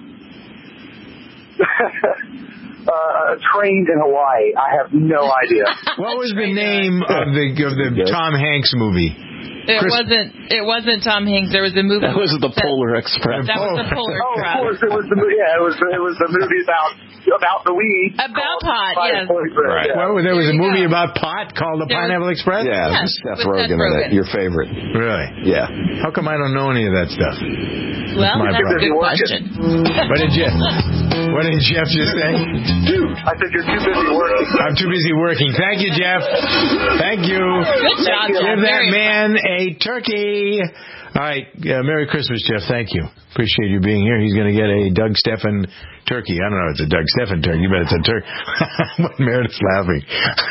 uh, a train in Hawaii. I have no idea. What was the name of the of the Tom Hanks movie? It Chris, wasn't. It wasn't Tom Hanks. There was a movie. That was the Polar Express. That was the Polar oh, Express. Of course, it was the movie. Yeah, it was. It was the movie about about the weed. About pot. Yes. Right. Yeah. Well, there was there a movie go. about pot called The there Pineapple was, Express. Yeah, yes, Seth Rogen in it. Your favorite. Really? Yeah. How come I don't know any of that stuff? Well, that's, that's a good question. What did Jeff? What did Jeff just say? Dude, I said you're too busy working. I'm too busy working. Thank you, Jeff. Thank you. Good job, Jeff. Give that man a a turkey. All right. Uh, Merry Christmas, Jeff. Thank you. Appreciate you being here. He's going to get a Doug Steffen turkey. I don't know if it's a Doug Steffen turkey, but it's a turkey. Meredith's laughing.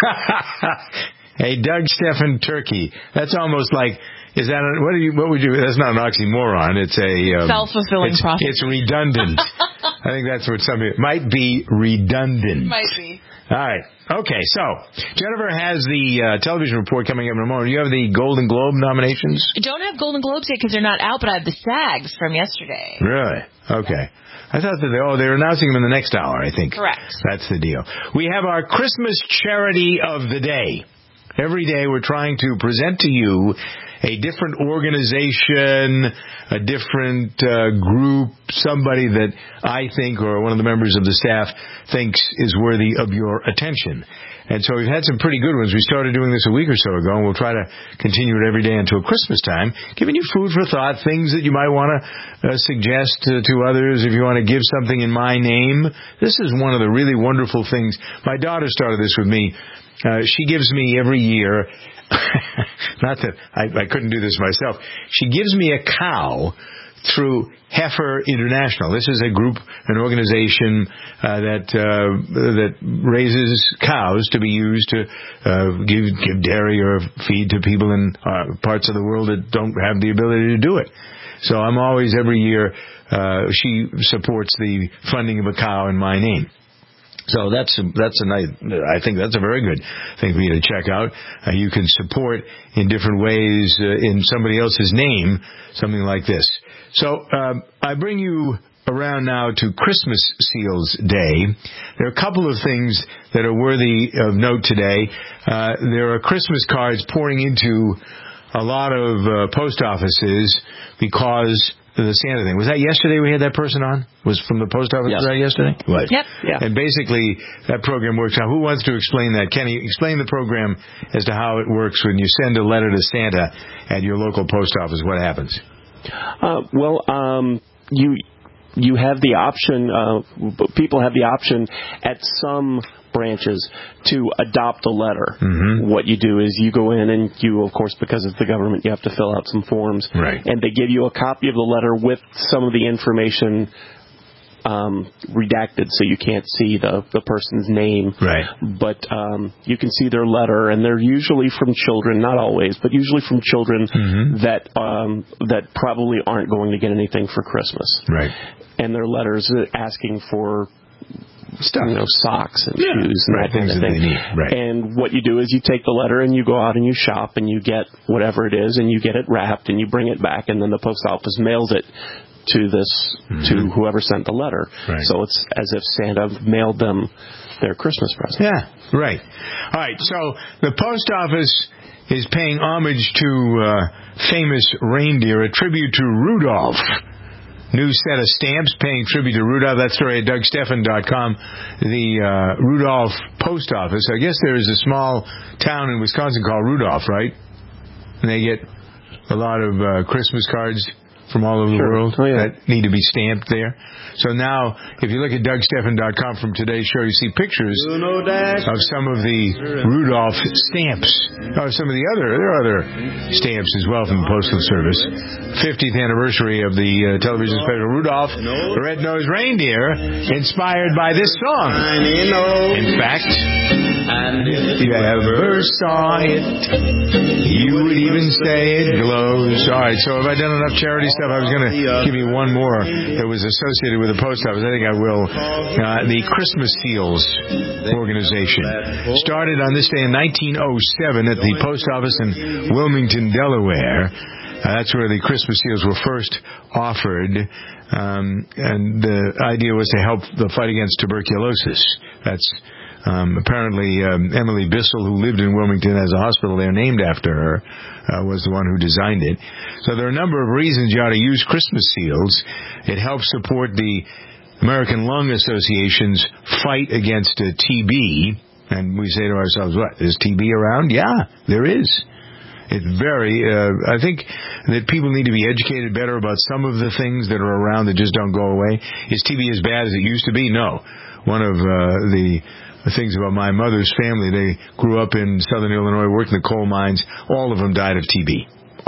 A Doug Steffen turkey. That's almost like, is that, a, what do you, what would you, that's not an oxymoron. It's a, um, self-fulfilling it's, prophecy. It's redundant. I think that's what some, it might be redundant. Might be. All right. Okay, so Jennifer has the uh, television report coming up in a moment. You have the Golden Globe nominations? I don't have Golden Globes yet because they're not out, but I have the SAGs from yesterday. Really? Okay. I thought that they, oh, they're announcing them in the next hour, I think. Correct. That's the deal. We have our Christmas charity of the day. Every day we're trying to present to you a different organization, a different uh, group, somebody that I think or one of the members of the staff thinks is worthy of your attention. And so we've had some pretty good ones. We started doing this a week or so ago, and we'll try to continue it every day until Christmas time, giving you food for thought, things that you might want to uh, suggest to, to others if you want to give something in my name. This is one of the really wonderful things. My daughter started this with me. Uh, she gives me every year, not that I, I couldn't do this myself, she gives me a cow through Heifer International. This is a group, an organization uh, that uh, that raises cows to be used to uh, give, give dairy or feed to people in uh, parts of the world that don't have the ability to do it. So I'm always, every year, uh, she supports the funding of a cow in my name. So that's a, that's a nice, I think that's a very good thing for you to check out. Uh, you can support in different ways uh, in somebody else's name, something like this. So um, I bring you around now to Christmas Seals Day. There are a couple of things that are worthy of note today. Uh, there are Christmas cards pouring into a lot of uh, post offices because the Santa thing. Was that yesterday we had that person on? Was from the post office? Yes. Was that yesterday? Was. Yep. Yeah. And basically, that program works out. Who wants to explain that? Kenny, explain the program as to how it works when you send a letter to Santa at your local post office. What happens? Uh, well, um, you you have the option, uh, people have the option at some branches to adopt a letter. Mm-hmm. What you do is you go in and you, of course, because it's the government, you have to fill out some forms. Right. And they give you a copy of the letter with some of the information um, redacted, so you can't see the, the person's name. Right. But um, you can see their letter, and they're usually from children, not always, but usually from children mm-hmm. that um, that probably aren't going to get anything for Christmas. Right. And their letters asking for stuff, you know, socks and yeah. shoes and right. that kind of thing. They need. Right. And what you do is you take the letter and you go out and you shop and you get whatever it is and you get it wrapped and you bring it back, and then the post office mails it to this mm-hmm. to whoever sent the letter. Right. So it's as if Santa mailed them their Christmas present. Yeah, right. All right, so the post office is paying homage to uh, famous reindeer, a tribute to Rudolph. New set of stamps paying tribute to Rudolph. That story at Doug Steffen dot com. The uh, Rudolph post office. I guess there is a small town in Wisconsin called Rudolph, right? And they get a lot of uh, Christmas cards from all over sure. the world oh, yeah. that need to be stamped there. So now, if you look at Doug Steffen dot com from today's show, you see pictures of some of the Rudolph stamps. Or some of the other, there are other stamps as well from the Postal Service. fiftieth anniversary of the uh, television special Rudolph the Red-Nosed Reindeer, inspired by this song. In fact, if you ever saw it, you would even say it glows. All right, so have I done enough charity stuff? I was going to give you one more that was associated with the post office. I think I will. Uh, the Christmas Seals organization started on this day in nineteen oh seven at the post office in Wilmington, Delaware. Uh, that's where the Christmas Seals were first offered. Um, and the idea was to help the fight against tuberculosis. That's Um, apparently, um, Emily Bissell, who lived in Wilmington, has a hospital there named after her, uh, was the one who designed it. So there are a number of reasons you ought to use Christmas Seals. It helps support the American Lung Association's fight against uh, T B. And we say to ourselves, what, is T B around? Yeah, there is. It's very, uh, I think that people need to be educated better about some of the things that are around that just don't go away. Is T B as bad as it used to be? No. One of uh, the... The things about my mother's family, they grew up in southern Illinois, worked in the coal mines. All of them died of T B.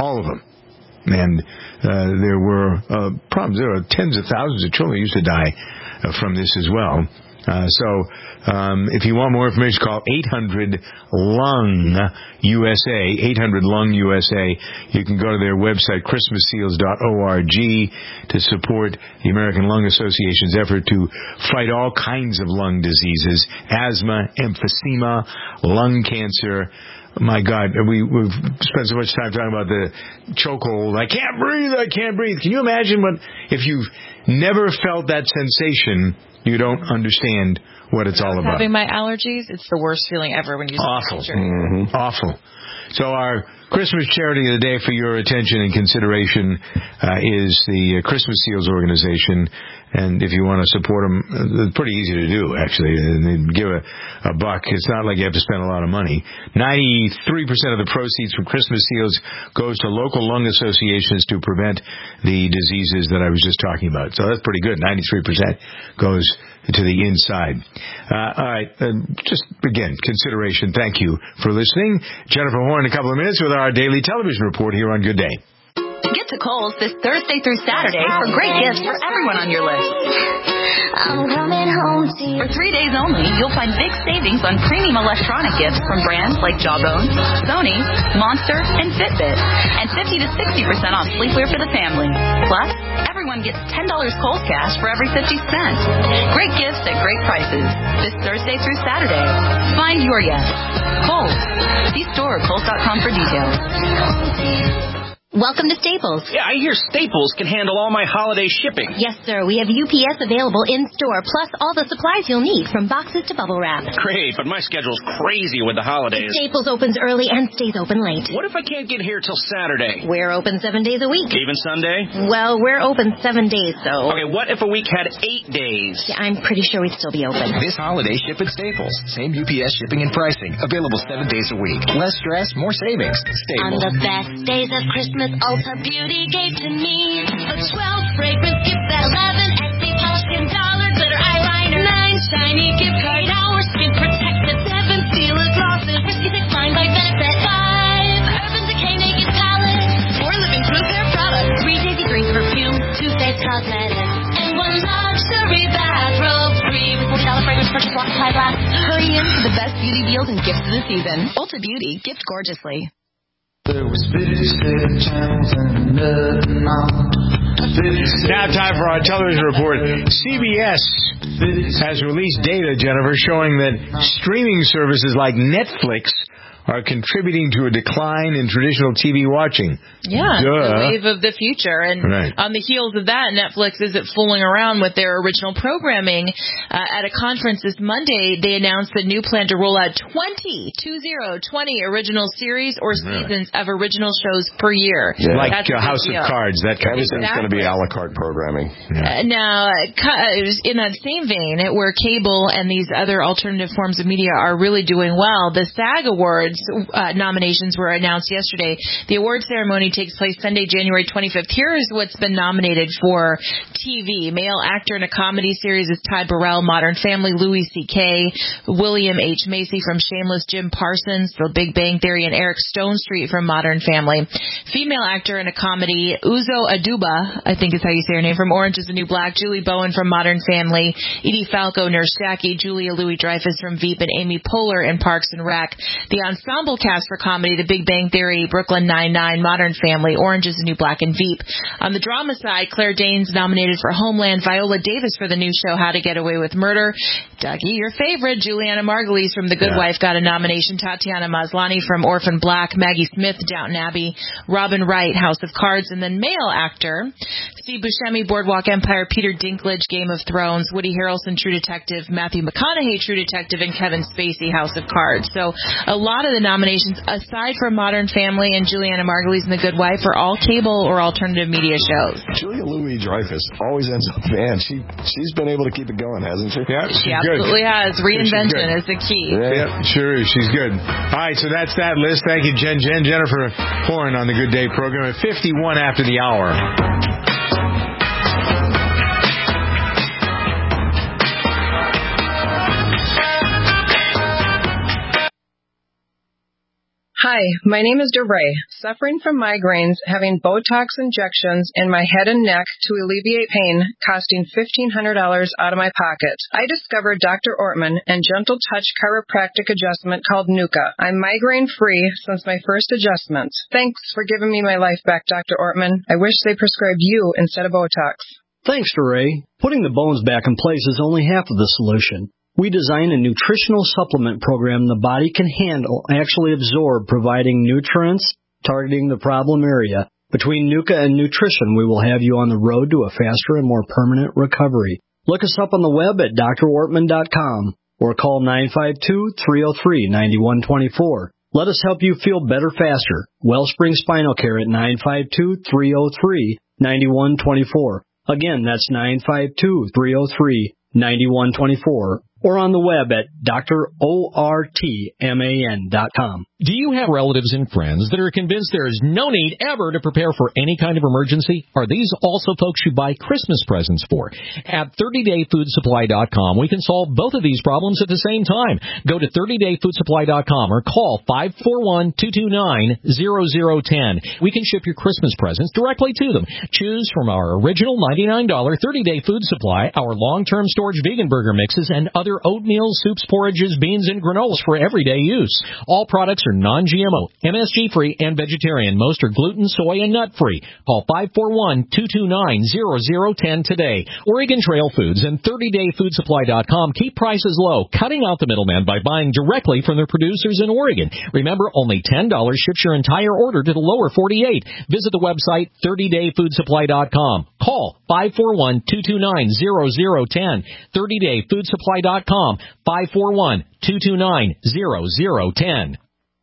all of them. And uh, there were uh, problems. There are tens of thousands of children who used to die uh, from this as well. Uh, so um, if you want more information, call eight hundred lung U S A, eight hundred lung U S A. You can go to their website, christmas seals dot org, to support the American Lung Association's effort to fight all kinds of lung diseases, asthma, emphysema, lung cancer. My God, we, we've spent so much time talking about the chokehold. I can't breathe, I can't breathe. Can you imagine what if you've never felt that sensation? You don't understand what it's all about. Having my allergies, it's the worst feeling ever when you see Awful. a picture. Mm-hmm. Awful. So our Christmas charity of the day for your attention and consideration uh, is the uh, Christmas Seals organization. And if you want to support them, uh, it's pretty easy to do, actually. And they give a, a buck. It's not like you have to spend a lot of money. ninety-three percent of the proceeds from Christmas Seals goes to local lung associations to prevent the diseases that I was just talking about. So that's pretty good. ninety-three percent goes to the inside. Uh, all right. Uh, just, again, consideration. Thank you for listening. Jennifer Horn in a couple of minutes with our daily television report here on Good Day. Get to Kohl's this Thursday through Saturday for great gifts for everyone on your list. I'm coming home to you. For three days only, you'll find big savings on premium electronic gifts from brands like Jawbone, Sony, Monster, and Fitbit. And fifty to sixty percent off sleepwear for the family. Plus, everyone gets ten dollars Kohl's cash for every fifty cents. Great gifts at great prices. This Thursday through Saturday. Find your yes. Kohl's. See store or Kohl's dot com for details. Welcome to Staples. Yeah, I hear Staples can handle all my holiday shipping. Yes, sir. We have U P S available in-store, plus all the supplies you'll need, from boxes to bubble wrap. Great, but my schedule's crazy with the holidays. Staples opens early and stays open late. What if I can't get here till Saturday? We're open seven days a week. Even Sunday? Well, we're open seven days, so... Okay, what if a week had eight days? Yeah, I'm pretty sure we'd still be open. This holiday, ship at Staples. Same U P S shipping and pricing. Available seven days a week. Less stress, more savings. Staples. On the best days of Christmas, Ulta Beauty gave to me a twelve fragrance gift at eleven, Etsy polish skin dollar glitter eyeliner, nine shiny gift card hours, skin protected, seven Stila glosses, risky six line by Benefit, five Urban Decay naked palette, four living proof hair products, three Daisy Green perfume, two Face Cosmetics, and one luxury bathrobe, three with forty dollars fragrance purchase walk supply glass. Hurry in for the best beauty deals and gifts of the season. Ulta Beauty, gift gorgeously. There was fifty-seven channels and nothing on. Now time for our television report. C B S has released data, Jennifer, showing that streaming services like Netflix are contributing to a decline in traditional T V watching. Yeah, Duh. the wave of the future. And right. on the heels of that, Netflix isn't fooling around with their original programming. Uh, at a conference this Monday, they announced a new plan to roll out twenty, two zero, twenty original series or seasons really? of original shows per year. Yeah. Like uh, House deal. of Cards, that kind of Everything's thing. Exactly. going to be a la carte programming. Uh, Yeah. now, uh, in that same vein, where cable and these other alternative forms of media are really doing well, the SAG Awards Uh, nominations were announced yesterday. The award ceremony takes place Sunday, January twenty-fifth. Here's what's been nominated for T V. Male actor in a comedy series is Ty Burrell, Modern Family, Louis C K, William H. Macy from Shameless, Jim Parsons, The Big Bang Theory, and Eric Stonestreet from Modern Family. Female actor in a comedy, Uzo Aduba, I think is how you say her name, from Orange is the New Black, Julie Bowen from Modern Family, Edie Falco, Nurse Jackie, Julia Louis-Dreyfus from Veep, and Amy Poehler in Parks and Rec. The ensemble cast for comedy, The Big Bang Theory, Brooklyn Nine-Nine, Modern Family, Orange is the New Black, and Veep. On the drama side, Claire Danes nominated for Homeland, Viola Davis for the new show How to Get Away with Murder, Dougie, your favorite, Juliana Margulies from The Good yeah. Wife got a nomination, Tatiana Maslany from Orphan Black, Maggie Smith, Downton Abbey, Robin Wright, House of Cards, and then male actor, Steve Buscemi, Boardwalk Empire, Peter Dinklage, Game of Thrones, Woody Harrelson, True Detective, Matthew McConaughey, True Detective, and Kevin Spacey, House of Cards. So a lot of the nominations, aside from Modern Family and Juliana Margulies and The Good Wife, are all cable or alternative media shows. Julia Louis-Dreyfus always ends up, man, she, she's been able to keep it going, hasn't she? Yeah, she's she absolutely good. has. Reinvention is the key. Yeah, yeah, sure is. She's good. All right, so that's that list. Thank you, Jen. Jen, Jennifer Horn on the Good Day program at fifty-one after the hour. Hi, my name is DeRay, suffering from migraines, having Botox injections in my head and neck to alleviate pain, costing fifteen hundred dollars out of my pocket. I discovered Doctor Ortman and Gentle Touch chiropractic adjustment called Nuka. I'm migraine-free since my first adjustment. Thanks for giving me my life back, Doctor Ortman. I wish they prescribed you instead of Botox. Thanks, DeRay. Putting the bones back in place is only half of the solution. We designed a nutritional supplement program the body can handle, actually absorb, providing nutrients, targeting the problem area. Between Nuka and nutrition, we will have you on the road to a faster and more permanent recovery. Look us up on the web at d r ortman dot com or call nine five two, three oh three, nine one two four. Let us help you feel better faster. Wellspring Spinal Care at nine five two, three oh three, nine one two four. Again, that's nine five two, three oh three, nine one two four. Or on the web at d r ortman dot com. Do you have relatives and friends that are convinced there is no need ever to prepare for any kind of emergency? Are these also folks you buy Christmas presents for? At thirty day food supply dot com, we can solve both of these problems at the same time. Go to thirty day food supply dot com or call five four one, two two nine, zero zero one zero. We can ship your Christmas presents directly to them. Choose from our original ninety-nine dollars thirty day food supply, our long-term storage vegan burger mixes, and other oatmeal, soups, porridges, beans, and granolas for everyday use. All products are non-G M O, M S G-free, and vegetarian. Most are gluten, soy, and nut-free. Call five four one, two two nine, zero zero one zero today. Oregon Trail Foods and thirty day food supply dot com keep prices low, cutting out the middleman by buying directly from their producers in Oregon. Remember, only ten dollars ships your entire order to the lower forty-eight. Visit the website thirty day food supply dot com. Call five four one, two two nine, zero zero one zero. thirty day food supply dot com. five four one, two two nine, zero zero one zero.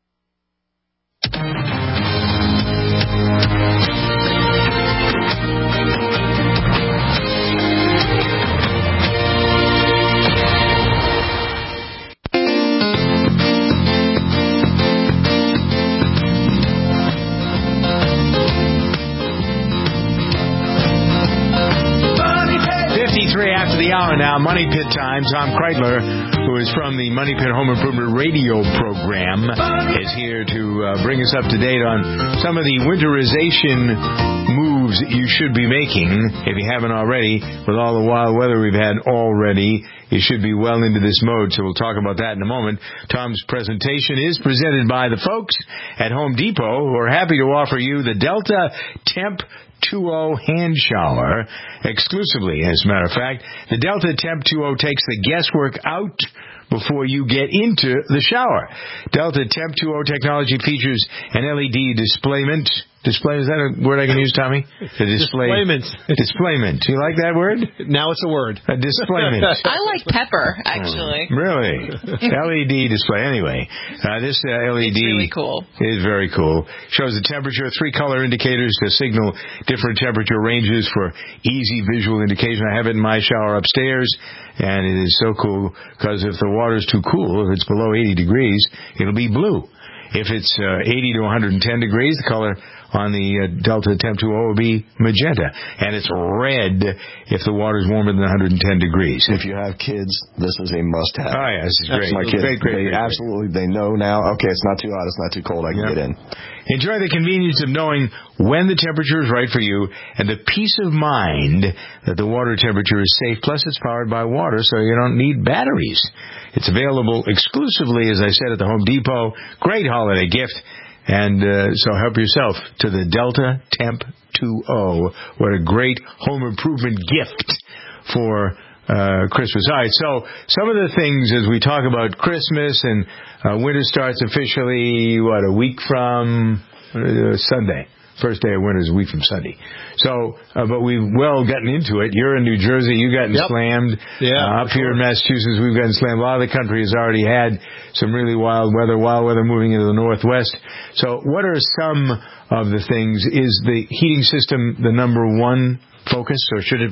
fifty-three after the hour now, Money Pit time. Tom Kreitler, who is from the Money Pit Home Improvement Radio program, is here to uh, bring us up to date on some of the winterization moves you should be making. If you haven't already, with all the wild weather we've had already, you should be well into this mode, so we'll talk about that in a moment. Tom's presentation is presented by the folks at Home Depot, who are happy to offer you the Delta Temp two oh hand shower exclusively. As a matter of fact, the Delta Temp two oh takes the guesswork out before you get into the shower. Delta Temp two oh technology features an L E D displayment. Display, is that a word I can use, Tommy? The display. Displayment. Displayment. You like that word? Now it's a word. A displayment. I like pepper, actually. Really? L E D display. Anyway, uh, this uh, L E D it's really cool. is very cool. Shows the temperature, three color indicators to signal different temperature ranges for easy visual indication. I have it in my shower upstairs, and it is so cool because if the water's too cool, if it's below eighty degrees, it'll be blue. If it's uh, eighty to one hundred ten degrees, the color on the uh, Delta Temp two oh will be magenta. And it's red if the water's warmer than one hundred ten degrees. If you have kids, this is a must-have. Oh, yeah, this is great. My kids, great, great, they great, absolutely, they know now, okay, it's not too hot, it's not too cold, I can yep. get in. Enjoy the convenience of knowing when the temperature is right for you and the peace of mind that the water temperature is safe. Plus, it's powered by water, so you don't need batteries. It's available exclusively, as I said, at the Home Depot. Great holiday gift. And uh, so help yourself to the Delta Temp two oh. What a great home improvement gift for uh, Christmas. All right, so some of the things as we talk about Christmas and uh, winter starts officially, what, a week from uh, Sunday. First day of winter is a week from Sunday. So, uh, but we've well gotten into it. You're in New Jersey. You've gotten yep. slammed. Yeah, uh, up here in Massachusetts, we've gotten slammed. A lot of the country has already had some really wild weather, wild weather moving into the Northwest. So what are some of the things? Is the heating system the number one focus, or should it be?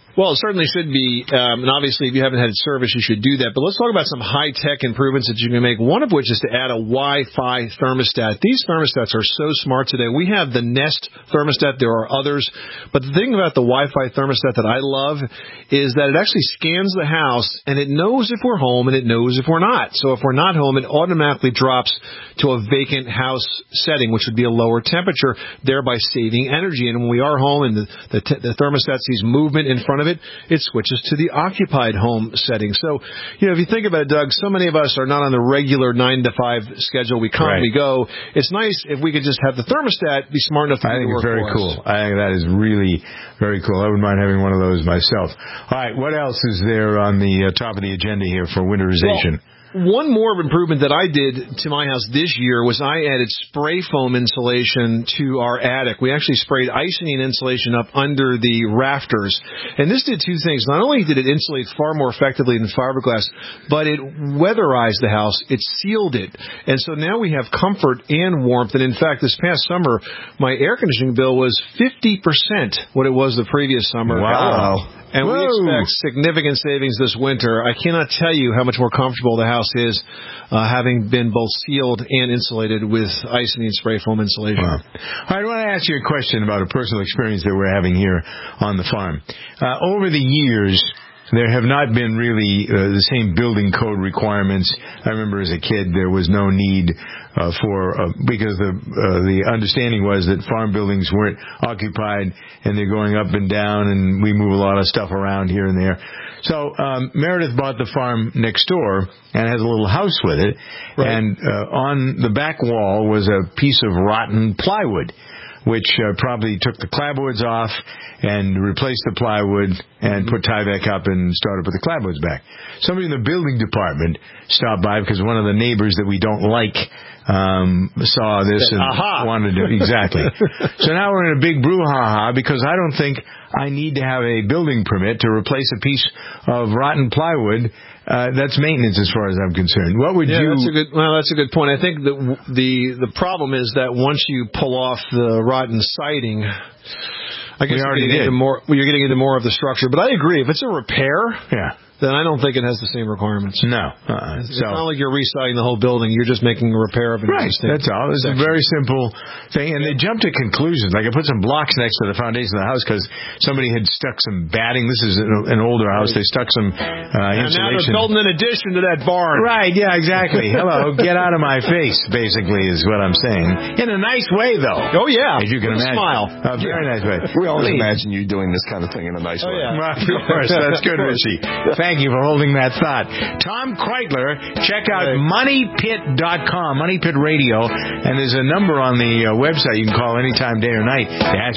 Well, it certainly should be, um, and obviously if you haven't had it serviced, you should do that. But let's talk about some high-tech improvements that you can make, one of which is to add a Wi-Fi thermostat. These thermostats are so smart today. We have the Nest thermostat. There are others. But the thing about the Wi-Fi thermostat that I love is that it actually scans the house, and it knows if we're home, and it knows if we're not. So if we're not home, it automatically drops to a vacant house setting, which would be a lower temperature, thereby saving energy. And when we are home and the, the, t- the thermostat sees movement in front of it, it switches to the occupied home setting. So, you know, if you think about it, Doug, so many of us are not on the regular nine to five schedule. We come, right. we go. It's nice if we could just have the thermostat be smart enough to I do think the it's work very for cool. us. I think that is really very cool. I wouldn't mind having one of those myself. All right, what else is there on the uh, top of the agenda here for winterization? Well, one more improvement that I did to my house this year was I added spray foam insulation to our attic. We actually sprayed Icynene insulation up under the rafters. And this did two things. Not only did it insulate far more effectively than fiberglass, but it weatherized the house. It sealed it. And so now we have comfort and warmth. And in fact, this past summer, my air conditioning bill was fifty percent what it was the previous summer. Wow. And Whoa. we expect significant savings this winter. I cannot tell you how much more comfortable the house is uh, having been both sealed and insulated with Icynene spray foam insulation. Wow. I want to ask you a question about a personal experience that we're having here on the farm. Uh, over the years, there have not been really uh, the same building code requirements. I remember as a kid there was no need uh, for uh, because the uh, the understanding was that farm buildings weren't occupied and they're going up and down, and we move a lot of stuff around here and there. So um, Meredith bought the farm next door and has a little house with it, right. and uh, on the back wall was a piece of rotten plywood, which uh, probably took the clapboards off and replaced the plywood and put Tyvek up and started put the clapboards back. Somebody in the building department stopped by because one of the neighbors that we don't like um, saw this and Aha. wanted to... Exactly. So now we're in a big brouhaha because I don't think I need to have a building permit to replace a piece of rotten plywood. Uh, that's maintenance as far as I'm concerned. What would yeah, you... That's a good, well, that's a good point. I think that the the problem is that once you pull off the rotten siding, I guess we already you're, getting did. into more, you're getting into more of the structure. But I agree. If it's a repair... Yeah. then I don't think it has the same requirements. No. Uh-uh. It's so, not like you're residing the whole building. You're just making a repair of an right, existing that's all. It's section. a very simple thing. And they jump to conclusions. Like I put some blocks next to the foundation of the house because somebody had stuck some batting. This is an older house. They stuck some uh, and insulation. now they're building an addition to that barn. Right, yeah, exactly. Hello, get out of my face, basically, is what I'm saying. In a nice way, though. Oh, yeah. As you can With imagine. a smile. A very nice way. We always Please. imagine you doing this kind of thing in a nice Oh, way. yeah. Well, of course. That's good, Richie. Thank you for holding that thought. Tom Kreitler, check out money pit dot com, Money Pit Radio, and there's a number on the uh, website you can call anytime, day or night. That's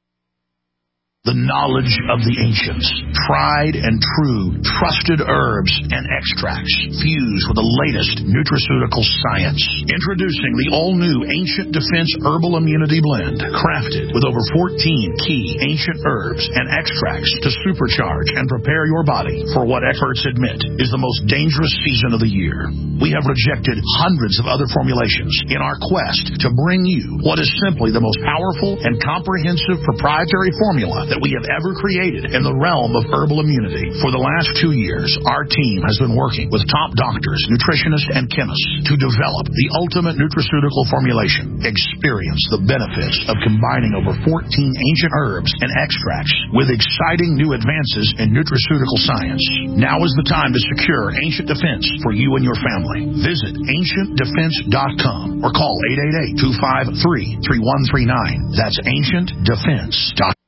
The knowledge of the ancients, tried and true, trusted herbs and extracts fused with the latest nutraceutical science. Introducing the all-new Ancient Defense Herbal Immunity Blend, crafted with over fourteen key ancient herbs and extracts to supercharge and prepare your body for what experts admit is the most dangerous season of the year. We have rejected hundreds of other formulations in our quest to bring you what is simply the most powerful and comprehensive proprietary formula that we have ever created in the realm of herbal immunity. For the last two years, our team has been working with top doctors, nutritionists, and chemists to develop the ultimate nutraceutical formulation. Experience the benefits of combining over fourteen ancient herbs and extracts with exciting new advances in nutraceutical science. Now is the time to secure Ancient Defense for you and your family. Visit ancient defense dot com or call eight eight eight, two five three, three one three nine. That's ancient defense dot com.